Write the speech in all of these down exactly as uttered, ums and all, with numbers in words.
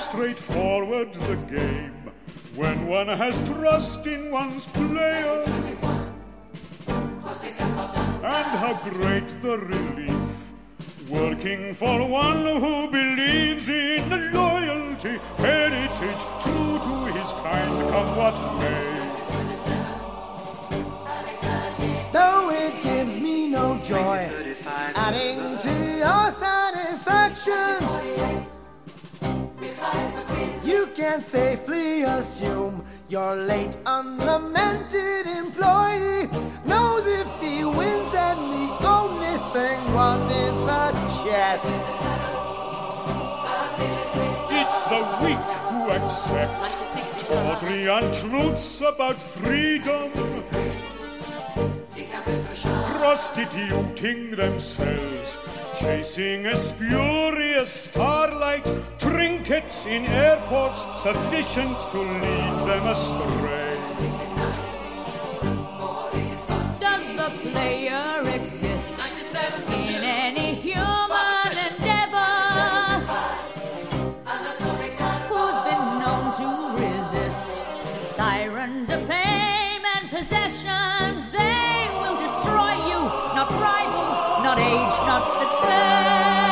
straightforward the game when one has trust in one's player, and how great the relief working for one who believes in loyalty, heritage, true to his kind, come what may. Though it gives me no joy, adding to your satisfaction, you can safely assume your late unlamented employee knows if he wins and the only thing won is the chest. It's the weak who accept tawdry untruths about freedom, prostituting themselves, chasing a spurious starlight, trinkets in airports sufficient to lead them astray. Does the player exist in any human endeavor who's been known to resist sirens of fame and possessions? They will destroy you, not rivals, not age, not success.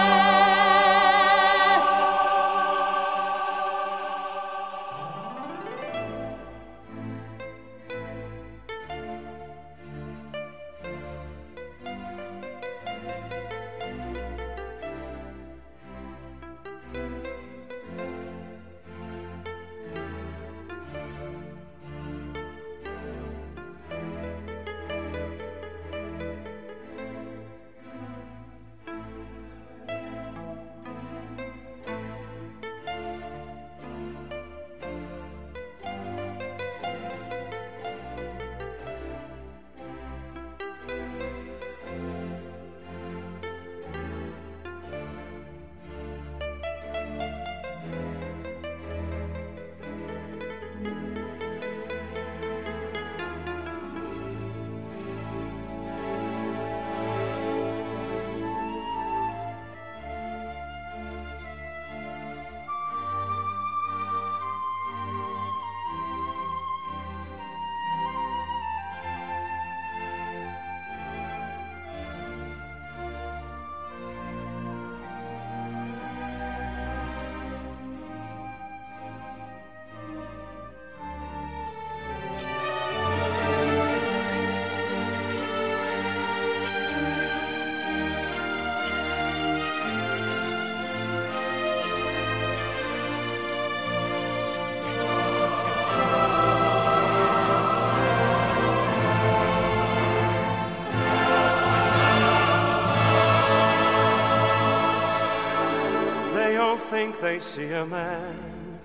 Think they see a man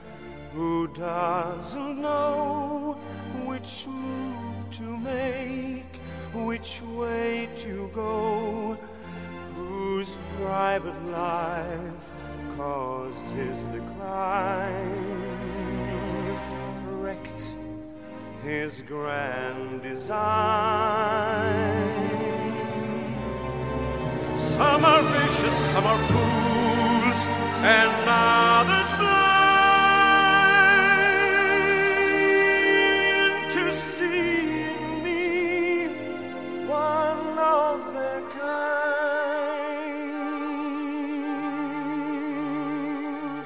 who doesn't know which move to make, which way to go, whose private life caused his decline, wrecked his grand design. Some are vicious, some are fools, and others blind to see in me one of their kind.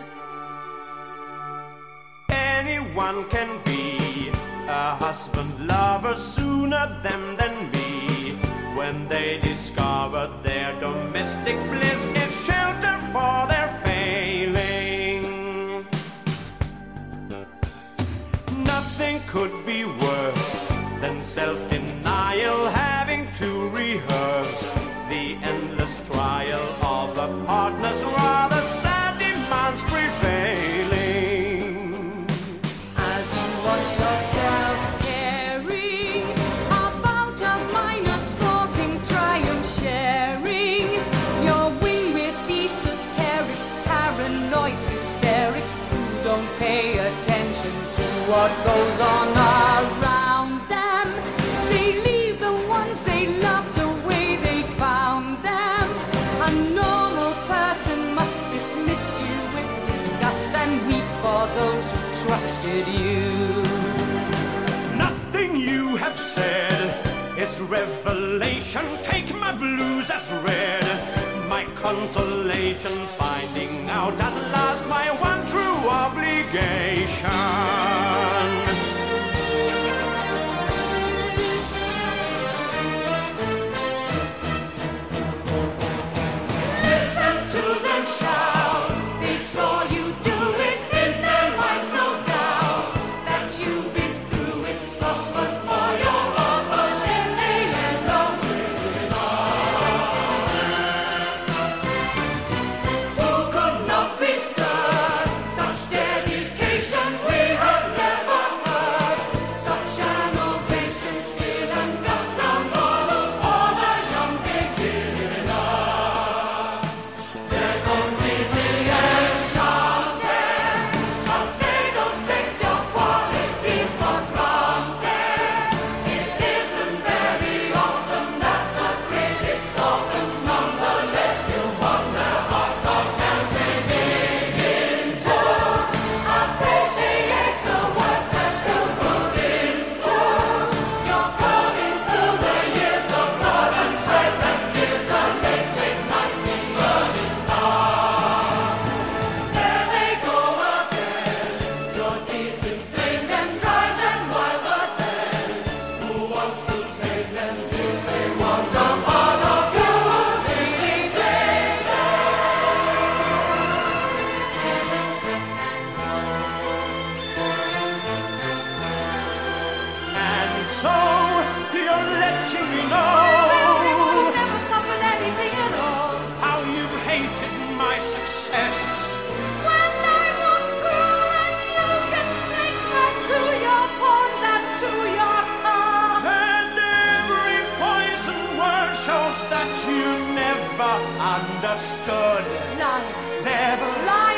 Anyone can be a husband, lover sooner than than me, when they discover their domestic bliss is shelter for their failing. Nothing could be worse than self-denial, having to rehearse the endless trial of a partner's rather sad demands prevailing. As you watch yourself caring about a minor sporting triumph, sharing your win with esoterics, paranoids, hysterics who don't pay attention to what goes on around them. They leave the ones they love the way they found them. A normal person must dismiss you with disgust and weep wanted you. Nothing you have said is revelation. Take my blues as read, my consolation, finding out at last my one true obligation. Listen to them shout, they saw you do it in their minds, no doubt, that you've been through it, suffered for your love, but in the end of it all. Who could not be stirred? Such dedication we have never heard. Such an ovation, skill and guts, a model for the young beginner. They're completely enchanted, but they don't take your qualities for granted. It isn't very often that the critics often, nonetheless, you won their hearts. How can they begin to appreciate the work that you put into? You're coming through the years, the blood and sweat and tears, the late, late nights, the early stars. There they go again. Your deeds inflame them, drive them wild, but then who wants to take them if they want a part of you? Really blame And so you're letting me them. know Never suffered anything at all. how you hated my success. When I'm not cruel and you can sneak back to your pawns and to your task. And every poison word shows that you never understood. Liar, Never liar.